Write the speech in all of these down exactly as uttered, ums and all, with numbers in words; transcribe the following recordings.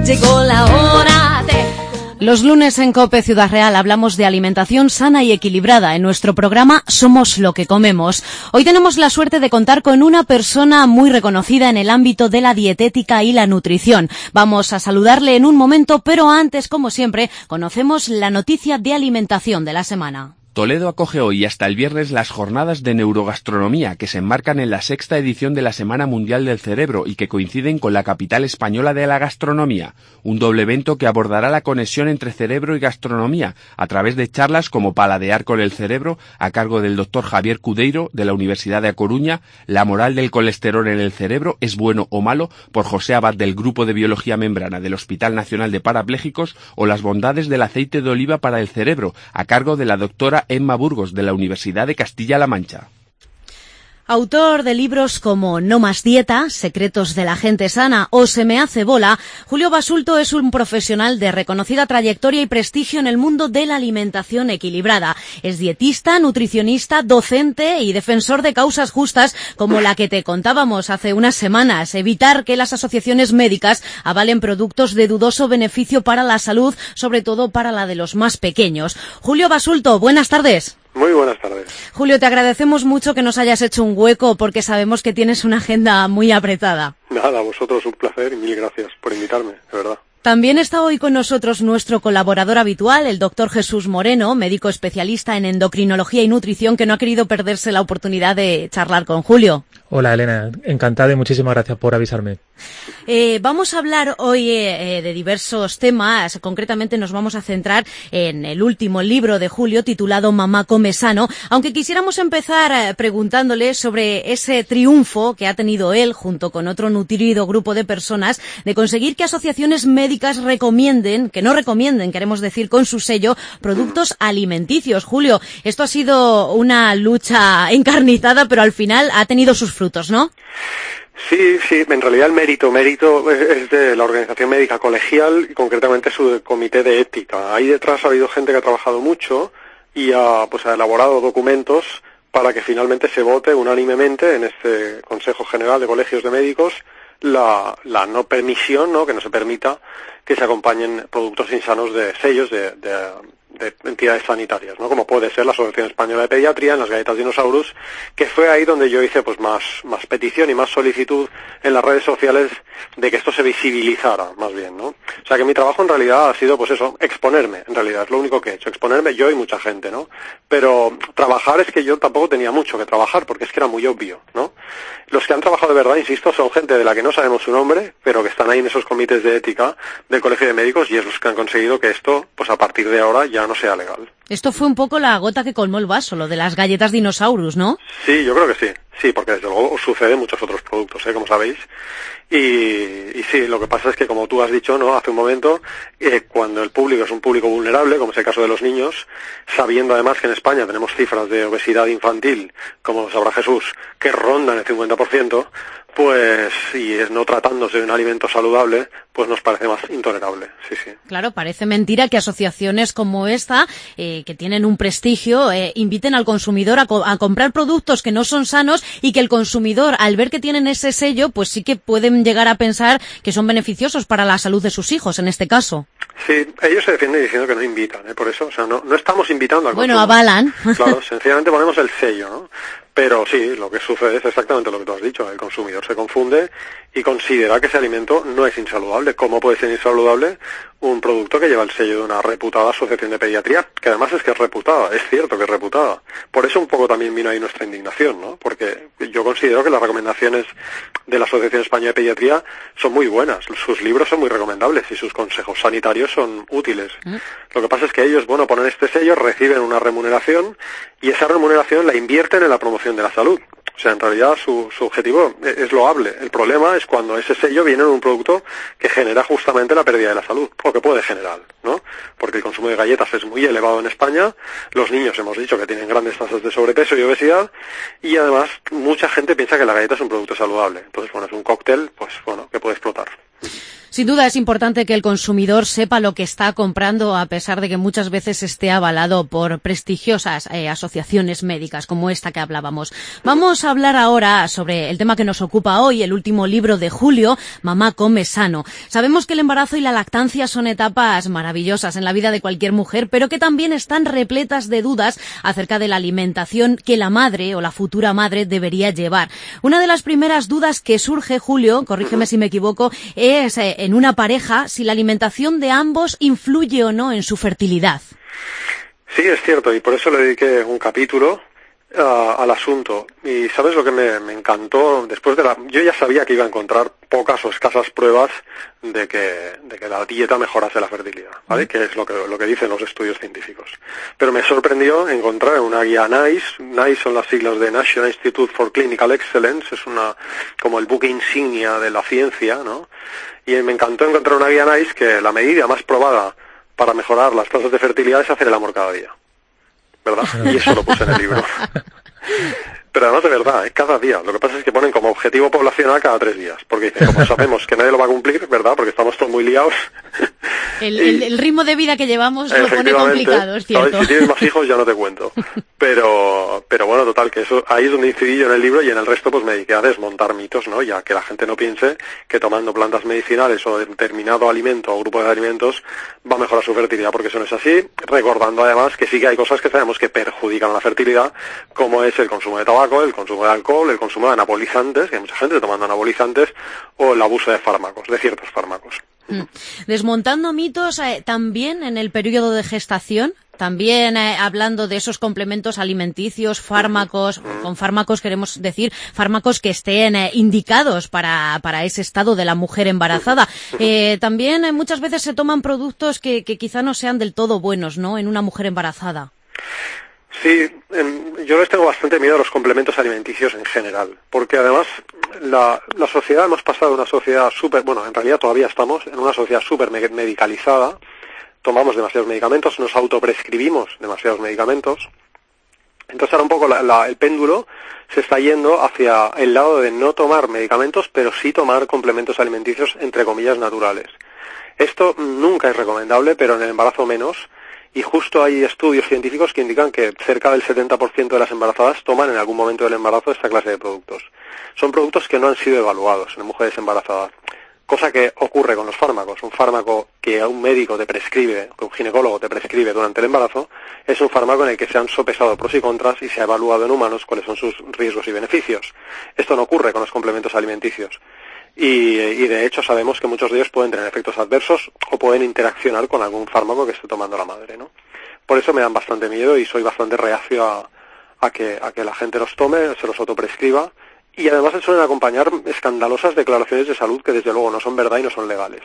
llegó la hora de... Los lunes en COPE Ciudad Real hablamos de alimentación sana y equilibrada. En nuestro programa Somos lo que comemos. Hoy tenemos la suerte de contar con una persona muy reconocida en el ámbito de la dietética y la nutrición. Vamos a saludarle en un momento, pero antes, como siempre, conocemos la noticia de alimentación de la semana. Toledo acoge hoy y hasta el viernes las jornadas de neurogastronomía que se enmarcan en la sexta edición de la Semana Mundial del Cerebro y que coinciden con la capital española de la gastronomía, un doble evento que abordará la conexión entre cerebro y gastronomía a través de charlas como Paladear con el cerebro a cargo del doctor Javier Cudeiro de la Universidad de A Coruña, La moral del colesterol en el cerebro, ¿es bueno o malo?, por José Abad del Grupo de Biología Membrana del Hospital Nacional de Parapléjicos, o Las bondades del aceite de oliva para el cerebro a cargo de la doctora Emma Burgos, de la Universidad de Castilla-La Mancha. Autor de libros como No más dieta, Secretos de la gente sana o Se me hace bola, Julio Basulto es un profesional de reconocida trayectoria y prestigio en el mundo de la alimentación equilibrada. Es dietista, nutricionista, docente y defensor de causas justas como la que te contábamos hace unas semanas, evitar que las asociaciones médicas avalen productos de dudoso beneficio para la salud, sobre todo para la de los más pequeños. Julio Basulto, buenas tardes. Muy buenas tardes. Julio, te agradecemos mucho que nos hayas hecho un hueco porque sabemos que tienes una agenda muy apretada. Nada, a vosotros un placer y mil gracias por invitarme, de verdad. También está hoy con nosotros nuestro colaborador habitual, el doctor Jesús Moreno, médico especialista en endocrinología y nutrición, que no ha querido perderse la oportunidad de charlar con Julio. Hola, Elena, encantada y muchísimas gracias por avisarme. Eh, vamos a hablar hoy eh, de diversos temas. Concretamente nos vamos a centrar en el último libro de Julio titulado Mamá come sano, aunque quisiéramos empezar eh, preguntándole sobre ese triunfo que ha tenido él junto con otro nutrido grupo de personas de conseguir que asociaciones médicas recomienden, que no recomienden, queremos decir con su sello, productos alimenticios. Julio, esto ha sido una lucha encarnizada, pero al final ha tenido sus frutos, ¿no? Sí, sí, en realidad el mérito, mérito es de la organización médica colegial y concretamente su comité de ética. Ahí detrás ha habido gente que ha trabajado mucho y ha, pues, ha elaborado documentos para que finalmente se vote unánimemente en este Consejo General de Colegios de Médicos la, la no permisión, ¿no?, que no se permita que se acompañen productos insanos de sellos de, de de entidades sanitarias, ¿no?, como puede ser la Asociación Española de Pediatría en las galletas Dinosaurus, que fue ahí donde yo hice pues más más petición y más solicitud en las redes sociales de que esto se visibilizara, más bien, ¿no? O sea que mi trabajo en realidad ha sido pues eso, exponerme, en realidad, es lo único que he hecho, exponerme yo y mucha gente, ¿no? Pero trabajar es que yo tampoco tenía mucho que trabajar, porque es que era muy obvio, ¿no? Los que han trabajado de verdad, insisto, son gente de la que no sabemos su nombre, pero que están ahí en esos comités de ética del Colegio de Médicos, y es los que han conseguido que esto, pues a partir de ahora, ya no sea legal. Esto fue un poco la gota que colmó el vaso, lo de las galletas Dinosaurus, ¿no? Sí, yo creo que sí. Sí, porque desde luego sucede en muchos otros productos, ¿eh?, como sabéis. Y, y sí, lo que pasa es que, como tú has dicho, ¿no?, hace un momento, eh, cuando el público es un público vulnerable, como es el caso de los niños, sabiendo además que en España tenemos cifras de obesidad infantil, como sabrá Jesús, que rondan el cincuenta por ciento, pues, y es no tratándose de un alimento saludable, pues nos parece más intolerable, sí, sí. Claro, parece mentira que asociaciones como esta, eh, que tienen un prestigio, eh, inviten al consumidor a, co a comprar productos que no son sanos y que el consumidor, al ver que tienen ese sello, pues sí que pueden llegar a pensar que son beneficiosos para la salud de sus hijos, en este caso. Sí, ellos se defienden diciendo que no invitan, ¿eh? Por eso, o sea, no, no estamos invitando al Bueno, consumo. avalan. Claro, sencillamente ponemos el sello, ¿no? Pero sí, lo que sucede es exactamente lo que tú has dicho, el consumidor se confunde y considera que ese alimento no es insaludable. ¿Cómo puede ser insaludable un producto que lleva el sello de una reputada asociación de pediatría? Que además es que es reputada, es cierto que es reputada. Por eso un poco también vino ahí nuestra indignación, ¿no? Porque yo considero que las recomendaciones de la Asociación Española de Pediatría son muy buenas, sus libros son muy recomendables y sus consejos sanitarios son útiles. ¿Mm? Lo que pasa es que ellos, bueno, ponen este sello, reciben una remuneración y esa remuneración la invierten en la promoción de la salud. O sea, en realidad su, su objetivo es loable. El problema es cuando ese sello viene en un producto que genera justamente la pérdida de la salud, o que puede generar, ¿no? Porque el consumo de galletas es muy elevado en España, los niños hemos dicho que tienen grandes tasas de sobrepeso y obesidad, y además mucha gente piensa que la galleta es un producto saludable. Entonces, bueno, es un cóctel, pues bueno, que puede explotar. Sin duda es importante que el consumidor sepa lo que está comprando, a pesar de que muchas veces esté avalado por prestigiosas eh, asociaciones médicas como esta que hablábamos. Vamos a hablar ahora sobre el tema que nos ocupa hoy, el último libro de Julio, Mamá come sano. Sabemos que el embarazo y la lactancia son etapas maravillosas en la vida de cualquier mujer, pero que también están repletas de dudas acerca de la alimentación que la madre o la futura madre debería llevar. Una de las primeras dudas que surge, Julio, corrígeme si me equivoco, es eh, en una pareja si la alimentación de ambos influye o no en su fertilidad. Sí, es cierto, y por eso le dediqué un capítulo uh, al asunto. Y ¿sabes lo que me, me encantó? Después de la, yo ya sabía que iba a encontrar pocas o escasas pruebas de que, de que la dieta mejorase la fertilidad, ¿vale? Mm. Que es lo que, lo que dicen los estudios científicos. Pero me sorprendió encontrar en una guía NICE, NICE son las siglas de National Institute for Clinical Excellence, es una, como el buque insignia de la ciencia, ¿no? Y me encantó encontrar una guía NICE que la medida más probada para mejorar las tasas de fertilidad es hacer el amor cada día, ¿verdad? Y eso lo puse en el libro. Pero además de verdad, ¿eh? Cada día. Lo que pasa es que ponen como objetivo poblacional cada tres días. Porque dicen, como sabemos que nadie lo va a cumplir, ¿verdad? Porque estamos todos muy liados. El, y, el, el ritmo de vida que llevamos lo pone complicado, es cierto. Si tienes más hijos ya no te cuento. Pero pero bueno, total, que eso ahí es donde incidí yo en el libro y en el resto pues me dediqué a desmontar mitos, ¿no? Ya que la gente no piense que tomando plantas medicinales o determinado alimento o grupo de alimentos va a mejorar su fertilidad, porque eso no es así. Recordando además que sí que hay cosas que sabemos que perjudican a la fertilidad, como es el consumo de tabaco, el consumo de alcohol, el consumo de anabolizantes, que hay mucha gente tomando anabolizantes, o el abuso de fármacos, de ciertos fármacos. Desmontando mitos, eh, también en el periodo de gestación, también eh, hablando de esos complementos alimenticios, fármacos, con fármacos queremos decir fármacos que estén eh, indicados para, para ese estado de la mujer embarazada. Eh, también eh, muchas veces se toman productos que, que quizá no sean del todo buenos, ¿no?, en una mujer embarazada. Sí, en, yo les tengo bastante miedo a los complementos alimenticios en general, porque además la, la sociedad, hemos pasado de una sociedad súper, bueno, en realidad todavía estamos en una sociedad súper medicalizada, tomamos demasiados medicamentos, nos autoprescribimos demasiados medicamentos, entonces ahora un poco la, la, el péndulo se está yendo hacia el lado de no tomar medicamentos, pero sí tomar complementos alimenticios, entre comillas, naturales. Esto nunca es recomendable, pero en el embarazo menos. Y justo hay estudios científicos que indican que cerca del setenta por ciento de las embarazadas toman en algún momento del embarazo esta clase de productos. Son productos que no han sido evaluados en mujeres embarazadas, cosa que ocurre con los fármacos. Un fármaco que un médico te prescribe, que un ginecólogo te prescribe durante el embarazo, es un fármaco en el que se han sopesado pros y contras y se ha evaluado en humanos cuáles son sus riesgos y beneficios. Esto no ocurre con los complementos alimenticios. Y, y de hecho sabemos que muchos de ellos pueden tener efectos adversos o pueden interaccionar con algún fármaco que esté tomando la madre, ¿no? Por eso me dan bastante miedo y soy bastante reacio a, a, que, a que la gente los tome, se los autoprescriba, y además se suelen acompañar escandalosas declaraciones de salud que desde luego no son verdad y no son legales.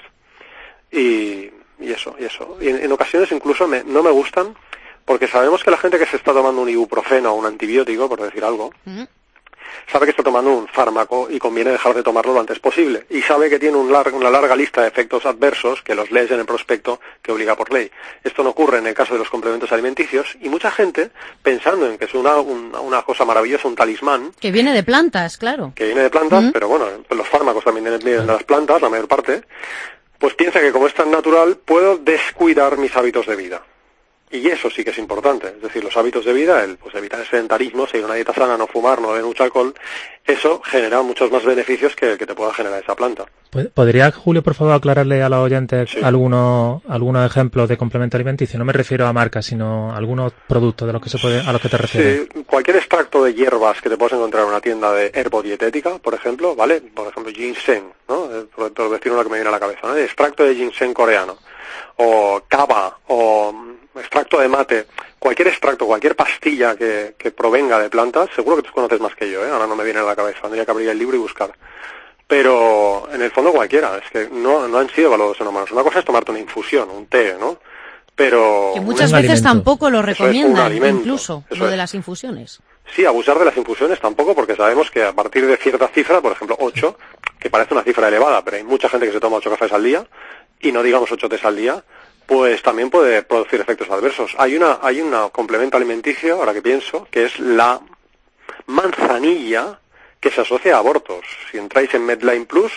Y, y eso, y eso. Y en, en ocasiones incluso me, no me gustan, porque sabemos que la gente que se está tomando un ibuprofeno o un antibiótico, por decir algo, ¿Mm? sabe que está tomando un fármaco y conviene dejar de tomarlo lo antes posible. Y sabe que tiene un lar- una larga lista de efectos adversos que los lees en el prospecto que obliga por ley. Esto no ocurre en el caso de los complementos alimenticios y mucha gente, pensando en que es una, una, una cosa maravillosa, un talismán... Que viene de plantas, claro. Que viene de plantas, ¿Mm? pero bueno, los fármacos también vienen de las plantas, la mayor parte, pues piensa que como es tan natural, puedo descuidar mis hábitos de vida. Y eso sí que es importante, es decir, los hábitos de vida, el pues evitar el sedentarismo, seguir una dieta sana, no fumar, no beber mucho alcohol, eso genera muchos más beneficios que el que te pueda generar esa planta. ¿Podría, Julio, por favor, aclararle a los oyentes sí. algunos algunos ejemplos de complemento alimenticio? No me refiero a marcas, sino a algunos productos de los que se puede, a los que te refieres. Sí, cualquier extracto de hierbas que te puedas encontrar en una tienda de herbodietética, por ejemplo, ¿vale? Por ejemplo, ginseng, ¿no? Por, por decir una que me viene a la cabeza, ¿no? El extracto de ginseng coreano, o kava, o extracto de mate, cualquier extracto, cualquier pastilla que, que provenga de plantas, seguro que tú conoces más que yo, ¿eh? Ahora no me viene a la cabeza, tendría que abrir el libro y buscar. Pero en el fondo cualquiera, es que no, no han sido evaluados en humanos. Una cosa es tomarte una infusión, un té, ¿no? Pero... Que muchas veces alimento. tampoco lo recomiendan, alimento, incluso, lo de las infusiones. Sí, abusar de las infusiones tampoco, porque sabemos que a partir de cierta cifra, por ejemplo ocho, que parece una cifra elevada, pero hay mucha gente que se toma ocho cafés al día, y no digamos ocho tés al día, pues también puede producir efectos adversos. Hay una, hay un complemento alimenticio, ahora que pienso, que es la manzanilla, que se asocia a abortos. Si entráis en Medline Plus,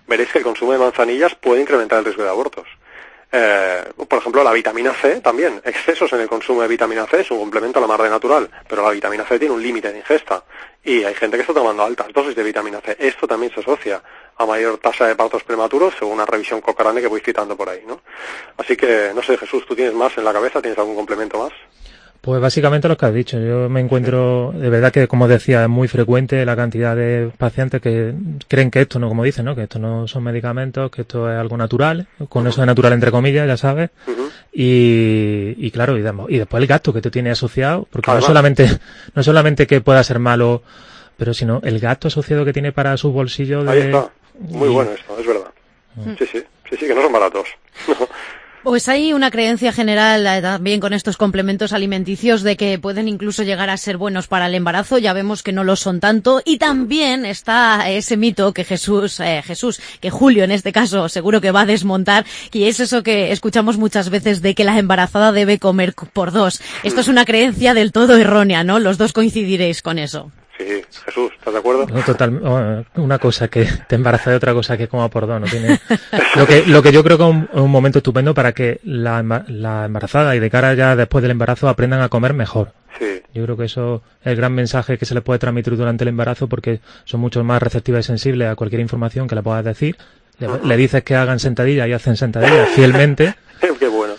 veréis que el consumo de manzanillas puede incrementar el riesgo de abortos. Eh, por ejemplo, la vitamina C también. Excesos en el consumo de vitamina C es un complemento a la mar de natural, pero la vitamina C tiene un límite de ingesta y hay gente que está tomando altas dosis de vitamina C. Esto también se asocia a mayor tasa de partos prematuros, según una revisión Cochrane que voy citando por ahí, ¿no? Así que, no sé, Jesús, ¿tú tienes más en la cabeza? ¿Tienes algún complemento más? Pues básicamente lo que has dicho. Yo me encuentro, de verdad que, como decía, es muy frecuente la cantidad de pacientes que creen que esto no, como dicen, ¿no? Que esto no son medicamentos, que esto es algo natural, con eso de natural entre comillas, ya sabes. Uh-huh. Y, y claro, y, y después el gasto que te tiene asociado, porque Además. no solamente, no solamente que pueda ser malo, pero sino el gasto asociado que tiene para sus bolsillos de... Ahí está. Muy y... bueno esto, es verdad. Uh-huh. Sí, sí, sí, sí, que no son baratos. Pues hay una creencia general eh, también con estos complementos alimenticios de que pueden incluso llegar a ser buenos para el embarazo. Ya vemos que no lo son tanto. Y también está ese mito que Jesús, eh, Jesús, que Julio en este caso seguro que va a desmontar, y es eso que escuchamos muchas veces de que la embarazada debe comer por dos. Esto es una creencia del todo errónea, ¿no? Los dos coincidiréis con eso. Sí, Jesús, ¿estás de acuerdo? No, total, una cosa que te embaraza de otra cosa que coma por dos, no tiene... Lo que, lo que yo creo que es un, un momento estupendo para que la, la embarazada y de cara ya después del embarazo aprendan a comer mejor. Sí. Yo creo que eso es el gran mensaje que se les puede transmitir durante el embarazo, porque son mucho más receptivas y sensibles a cualquier información que le puedas decir. Le, uh-huh. le dices que hagan sentadillas y hacen sentadillas fielmente. Qué bueno.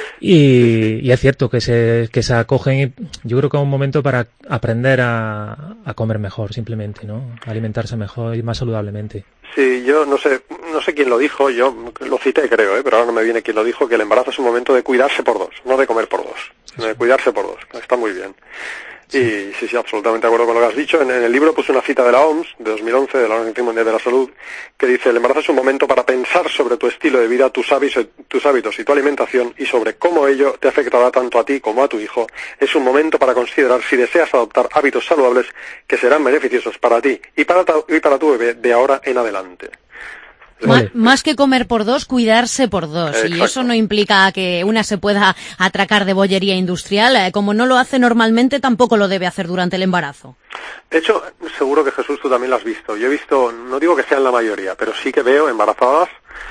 Y, y es cierto que se, que se acogen, y yo creo que es un momento para aprender a, a comer mejor, simplemente, ¿no? A alimentarse mejor y más saludablemente. Sí, yo no sé, no sé quién lo dijo, yo lo cité creo, ¿eh? Pero ahora no me viene quién lo dijo, que el embarazo es un momento de cuidarse por dos, no de comer por dos, sino de cuidarse por dos, está muy bien. Sí. Y sí, sí, absolutamente de acuerdo con lo que has dicho. En, en el libro puse una cita de la O M S, de dos mil once, de la Organización Mundial de la Salud, que dice: el embarazo es un momento para pensar sobre tu estilo de vida, tus hábitos, tus hábitos y tu alimentación, y sobre cómo ello te afectará tanto a ti como a tu hijo. Es un momento para considerar si deseas adoptar hábitos saludables que serán beneficiosos para ti y para, ta, y para tu bebé de ahora en adelante. Vale. Más que comer por dos, cuidarse por dos. Exacto. Y eso no implica que una se pueda atracar de bollería industrial. Eh, como no lo hace normalmente, tampoco lo debe hacer durante el embarazo. De hecho, seguro que Jesús, tú también lo has visto. Yo he visto, no digo que sean la mayoría, pero sí que veo embarazadas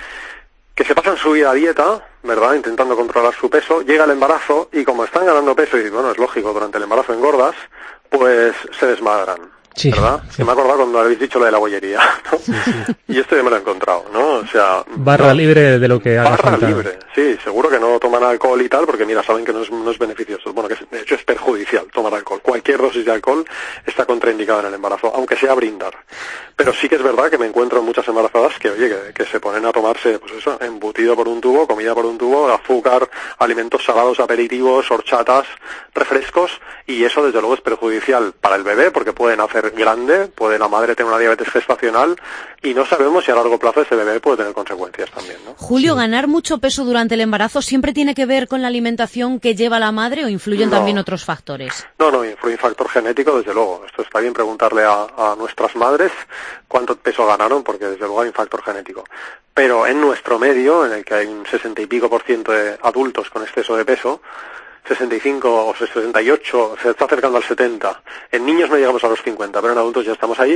que se pasan su vida a dieta, ¿verdad?, intentando controlar su peso. Llega el embarazo y como están ganando peso, y bueno, es lógico, durante el embarazo engordas, pues se desmadran. Sí, ¿verdad? Sí. Que me he acordado cuando habéis dicho lo de la bollería, ¿no? Sí, sí. Y esto yo me lo he encontrado, ¿no? O sea... Barra no, libre de lo que haga Barra falta. libre, sí, seguro que no toman alcohol y tal, porque mira, saben que no es, no es beneficioso. Bueno, que de hecho es perjudicial tomar alcohol. Cualquier dosis de alcohol está contraindicada en el embarazo, aunque sea brindar. Pero sí que es verdad que me encuentro muchas embarazadas que, oye, que, que se ponen a tomarse, pues eso, embutido por un tubo, comida por un tubo, azúcar, alimentos salados, aperitivos, horchatas, refrescos, y eso desde luego es perjudicial para el bebé, porque pueden hacer grande, puede la madre tener una diabetes gestacional, y no sabemos si a largo plazo ese bebé puede tener consecuencias también, ¿no? Julio, sí. ¿Ganar mucho peso durante el embarazo siempre tiene que ver con la alimentación que lleva la madre o influyen no. también otros factores? No, no, influye un factor genético, desde luego. Esto está bien preguntarle a, a nuestras madres cuánto peso ganaron, porque desde luego hay un factor genético. Pero en nuestro medio, en el que hay un sesenta y pico por ciento de adultos con exceso de peso, sesenta y cinco o sesenta y ocho, se está acercando al setenta. En niños no llegamos a los cincuenta, pero en adultos ya estamos ahí.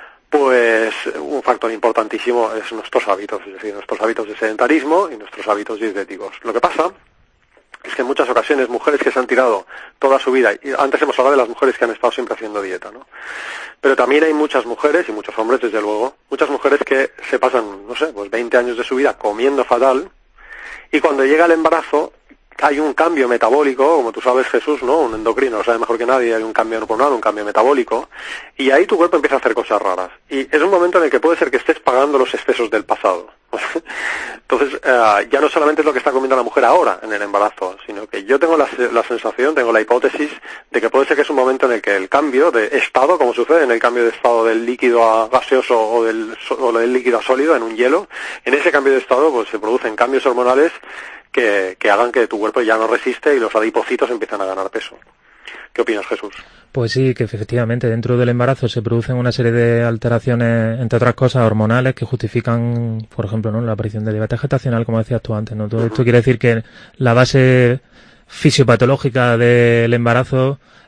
Pues un factor importantísimo es nuestros hábitos, es decir, nuestros hábitos de sedentarismo y nuestros hábitos dietéticos. Lo que pasa es que en muchas ocasiones mujeres que se han tirado toda su vida, y antes hemos hablado de las mujeres que han estado siempre haciendo dieta, ¿no? Pero también hay muchas mujeres, y muchos hombres desde luego, muchas mujeres que se pasan, no sé, pues veinte años de su vida comiendo fatal, y cuando llega el embarazo hay un cambio metabólico, como tú sabes, Jesús, ¿no? Un endocrino lo sabe mejor que nadie, hay un cambio hormonal, un cambio metabólico, y ahí tu cuerpo empieza a hacer cosas raras. Y es un momento en el que puede ser que estés pagando los excesos del pasado. Entonces, eh, ya no solamente es lo que está comiendo la mujer ahora en el embarazo, sino que yo tengo la, la sensación, tengo la hipótesis de que puede ser que es un momento en el que el cambio de estado, como sucede en el cambio de estado del líquido a gaseoso o del, o del líquido a sólido en un hielo, en ese cambio de estado pues se producen cambios hormonales que, que hagan que tu cuerpo ya no resiste y los adipocitos empiezan a ganar peso. ¿Qué opinas, Jesús? Pues sí, que efectivamente dentro del embarazo se producen una serie de alteraciones, entre otras cosas, hormonales que justifican, por ejemplo, ¿no?, la aparición de diabetes gestacional, como decías tú antes, ¿no? Todo uh-huh. esto quiere decir que la base fisiopatológica del embarazo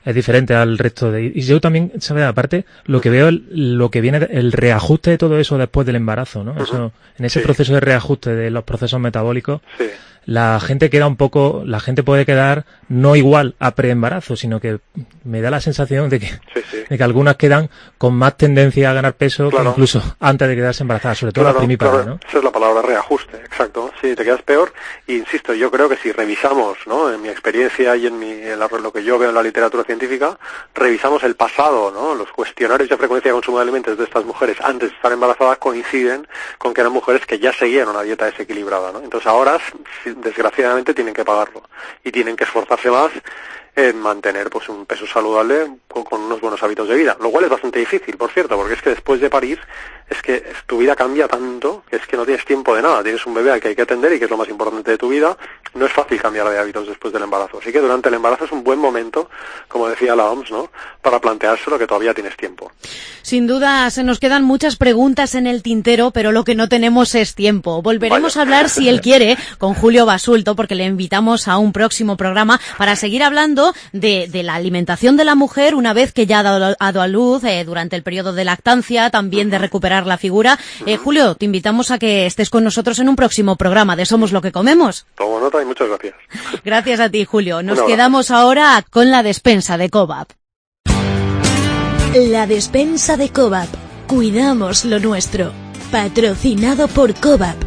es diferente al resto de... Y yo también, ¿sabes? Aparte, lo que veo, lo que viene, el reajuste de todo eso después del embarazo, ¿no? Eso, en ese sí. proceso de reajuste de los procesos metabólicos, sí. la gente queda un poco, la gente puede quedar no igual a preembarazo, sino que me da la sensación de que, sí, sí. de que algunas quedan con más tendencia a ganar peso claro. que incluso antes de quedarse embarazadas, sobre todo claro, las primíparas, claro. ¿no? Esa es la palabra, reajuste, exacto. Sí, te quedas peor. Y insisto, yo creo que si revisamos, ¿no? En mi experiencia y en, mi, en la, lo que yo veo en la literatura científica, revisamos el pasado, ¿no? Los cuestionarios de frecuencia de consumo de alimentos de estas mujeres antes de estar embarazadas coinciden con que eran mujeres que ya seguían una dieta desequilibrada, ¿no? Entonces ahora, desgraciadamente, tienen que pagarlo y tienen que esforzarse más en mantener pues un peso saludable con, con unos buenos hábitos de vida, lo cual es bastante difícil, por cierto, porque es que después de parir es que tu vida cambia tanto que es que no tienes tiempo de nada, tienes un bebé al que hay que atender y que es lo más importante de tu vida, no es fácil cambiar de hábitos después del embarazo, así que durante el embarazo es un buen momento, como decía la O M S, ¿no?, para planteárselo, que todavía tienes tiempo. Sin duda se nos quedan muchas preguntas en el tintero, pero lo que no tenemos es tiempo. Volveremos Vaya. a hablar, si él quiere, con Julio Basulto, porque le invitamos a un próximo programa para seguir hablando de, de la alimentación de la mujer una vez que ya ha dado, ha dado a luz eh, durante el periodo de lactancia, también de recuperar la figura. Eh, Julio, te invitamos a que estés con nosotros en un próximo programa de Somos lo que comemos. Tomo nota y muchas gracias. Gracias a ti, Julio. Nos quedamos ahora con la despensa de Cobap. La despensa de Cobap. Cuidamos lo nuestro. Patrocinado por Cobap.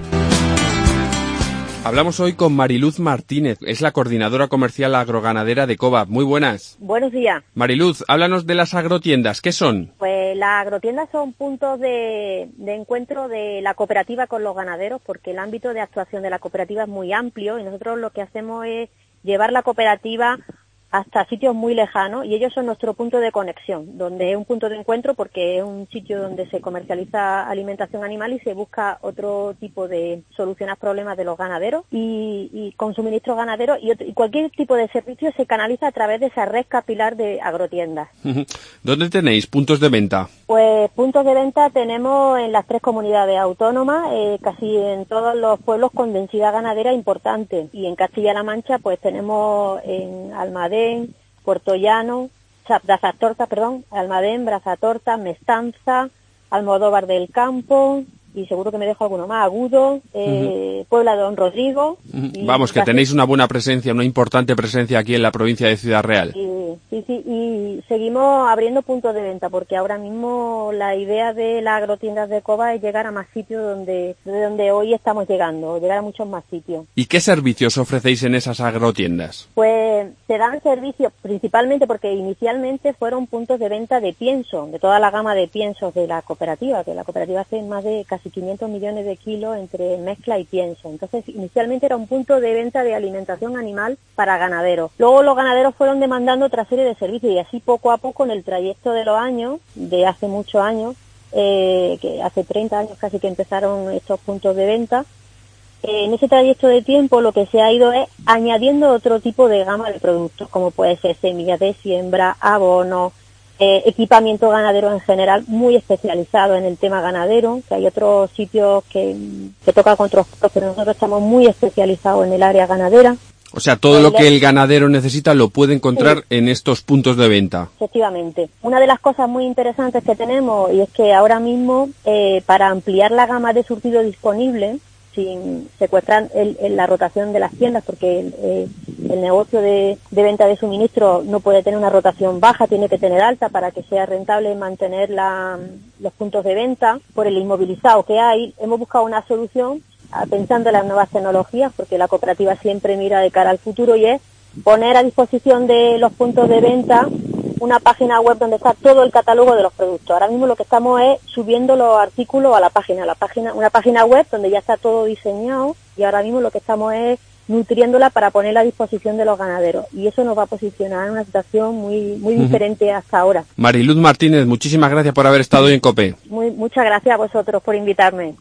Hablamos hoy con Mariluz Martínez, es la coordinadora comercial agroganadera de Cobap. Muy buenas. Buenos días. Mariluz, háblanos de las agrotiendas. ¿Qué son? Pues las agrotiendas son puntos de, de encuentro de la cooperativa con los ganaderos, porque el ámbito de actuación de la cooperativa es muy amplio y nosotros lo que hacemos es llevar la cooperativa hasta sitios muy lejanos y ellos son nuestro punto de conexión, donde es un punto de encuentro porque es un sitio donde se comercializa alimentación animal y se busca otro tipo de solucionar problemas de los ganaderos y, y con suministro ganadero y, otro, y cualquier tipo de servicio se canaliza a través de esa red capilar de agrotiendas. ¿Dónde tenéis puntos de venta? Pues puntos de venta tenemos en las tres comunidades autónomas, eh, casi en todos los pueblos con densidad ganadera importante y en Castilla-La Mancha pues tenemos en Almadén, Puerto Llano, Brazatorta, perdón, Almadén, Brazatorta, Mestanza, Almodóvar del Campo y seguro que me dejo alguno más, Agudo, eh, uh-huh. Puebla de Don Rodrigo. Uh-huh. Vamos, que casi... tenéis una buena presencia, una importante presencia aquí en la provincia de Ciudad Real. Sí, sí, sí, y seguimos abriendo puntos de venta porque ahora mismo la idea de las agrotiendas de Cobap es llegar a más sitios donde, de donde hoy estamos llegando, llegar a muchos más sitios. ¿Y qué servicios ofrecéis en esas agrotiendas? Pues se dan servicios principalmente porque inicialmente fueron puntos de venta de pienso, de toda la gama de piensos de la cooperativa, que la cooperativa hace más de casi quinientos millones de kilos entre mezcla y pienso. Entonces, inicialmente era un punto de venta de alimentación animal para ganaderos. Luego los ganaderos fueron demandando otra serie de servicios y así poco a poco en el trayecto de los años, de hace muchos años, eh, que hace treinta años casi que empezaron estos puntos de venta, eh, en ese trayecto de tiempo lo que se ha ido es añadiendo otro tipo de gama de productos, como puede ser semillas de siembra, abono, Eh, equipamiento ganadero en general, muy especializado en el tema ganadero, que hay otros sitios que, que tocan con otros, pero nosotros estamos muy especializados en el área ganadera. O sea, todo lo que el ganadero necesita lo puede encontrar sí. en estos puntos de venta. Efectivamente. Una de las cosas muy interesantes que tenemos, y es que ahora mismo, eh, para ampliar la gama de surtido disponible, sin secuestrar el, el, la rotación de las tiendas, porque el, eh, el negocio de, de venta de suministro no puede tener una rotación baja, tiene que tener alta para que sea rentable mantener la, los puntos de venta. Por el inmovilizado que hay, hemos buscado una solución pensando en las nuevas tecnologías, porque la cooperativa siempre mira de cara al futuro, y es poner a disposición de los puntos de venta una página web donde está todo el catálogo de los productos. Ahora mismo lo que estamos es subiendo los artículos a la página, la página, una página web donde ya está todo diseñado y ahora mismo lo que estamos es nutriéndola para ponerla a disposición de los ganaderos y eso nos va a posicionar en una situación muy muy uh-huh. diferente hasta ahora. Mariluz Martínez, muchísimas gracias por haber estado hoy en COPE. Muy, muchas gracias a vosotros por invitarme.